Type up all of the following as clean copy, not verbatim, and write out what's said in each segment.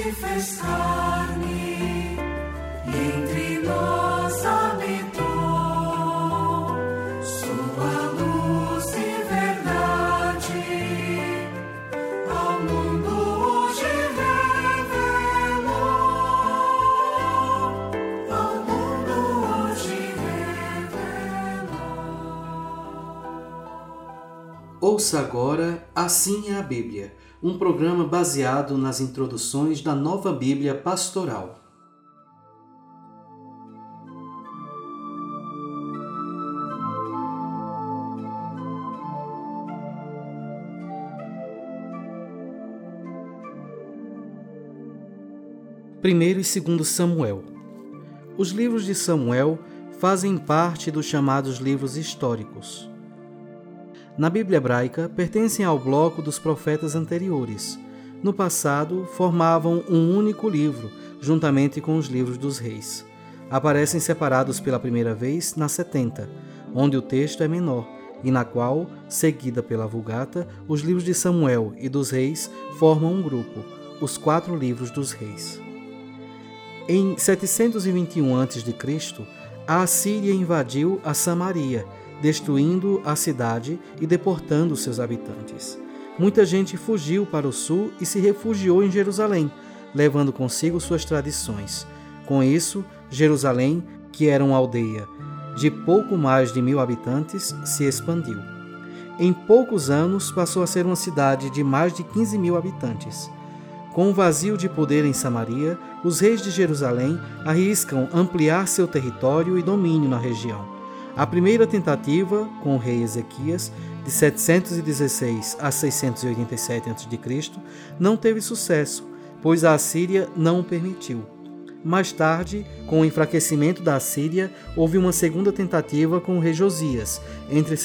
fez carne e entre nós habitou. Sua luz e verdade ao mundo hoje revelou. Ao mundo hoje revelou. Ouça agora Assim é a Bíblia, um programa baseado nas introduções da Nova Bíblia Pastoral. Primeiro e segundo Samuel. Os livros de Samuel fazem parte dos chamados livros históricos. Na Bíblia hebraica, pertencem ao bloco dos profetas anteriores. No passado, formavam um único livro, juntamente com os livros dos reis. Aparecem separados pela primeira vez na 70, onde o texto é menor, e na qual, seguida pela Vulgata, os livros de Samuel e dos reis formam um grupo, os 4 livros dos reis. Em 721 a.C., a Assíria invadiu a Samaria, destruindo a cidade e deportando seus habitantes. Muita gente fugiu para o sul e se refugiou em Jerusalém, levando consigo suas tradições. Com isso, Jerusalém, que era uma aldeia de pouco mais de 1.000 habitantes, se expandiu. Em poucos anos, passou a ser uma cidade de mais de 15.000 habitantes. Com o vazio de poder em Samaria, os reis de Jerusalém arriscam ampliar seu território e domínio na região. A primeira tentativa, com o rei Ezequias, de 716 a 687 a.C., não teve sucesso, pois a Assíria não o permitiu. Mais tarde, com o enfraquecimento da Assíria, houve uma segunda tentativa com o rei Josias, entre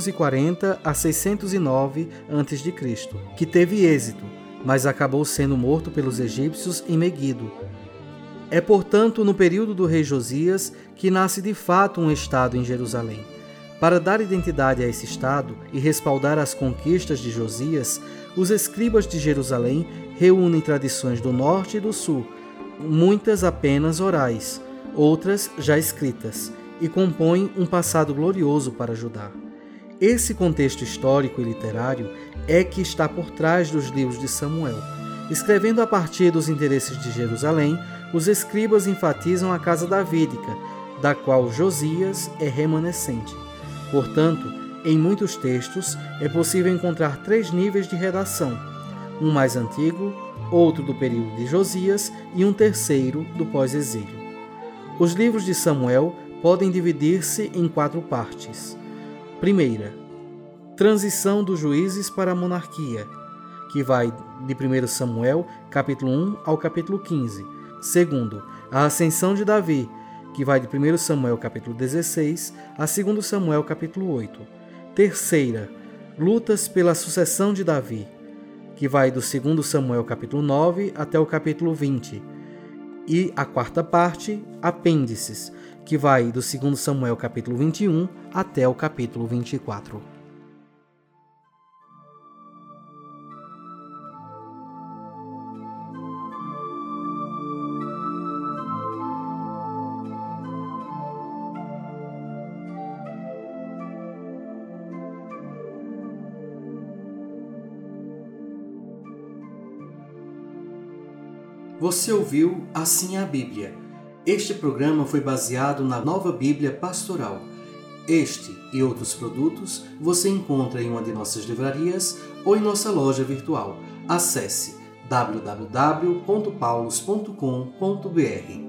640 a 609 a.C., que teve êxito, mas acabou sendo morto pelos egípcios em Meguido. É, portanto, no período do rei Josias que nasce de fato um Estado em Jerusalém. Para dar identidade a esse Estado e respaldar as conquistas de Josias, os escribas de Jerusalém reúnem tradições do norte e do sul, muitas apenas orais, outras já escritas, e compõem um passado glorioso para Judá. Esse contexto histórico e literário é que está por trás dos livros de Samuel. Escrevendo a partir dos interesses de Jerusalém, os escribas enfatizam a casa davídica, da qual Josias é remanescente. Portanto, em muitos textos é possível encontrar 3 níveis de redação, um mais antigo, outro do período de Josias e um terceiro do pós-exílio. Os livros de Samuel podem dividir-se em 4 partes. Primeira, transição dos juízes para a monarquia, que vai de 1 Samuel, capítulo 1 ao capítulo 15. Segundo, a ascensão de Davi, que vai de 1 Samuel, capítulo 16, a 2 Samuel, capítulo 8. Terceira, lutas pela sucessão de Davi, que vai do 2 Samuel, capítulo 9, até o capítulo 20. E a quarta parte, apêndices, que vai do 2 Samuel, capítulo 21, até o capítulo 24. Você ouviu Assim é a Bíblia. Este programa foi baseado na Nova Bíblia Pastoral. Este e outros produtos você encontra em uma de nossas livrarias ou em nossa loja virtual. Acesse www.paulos.com.br.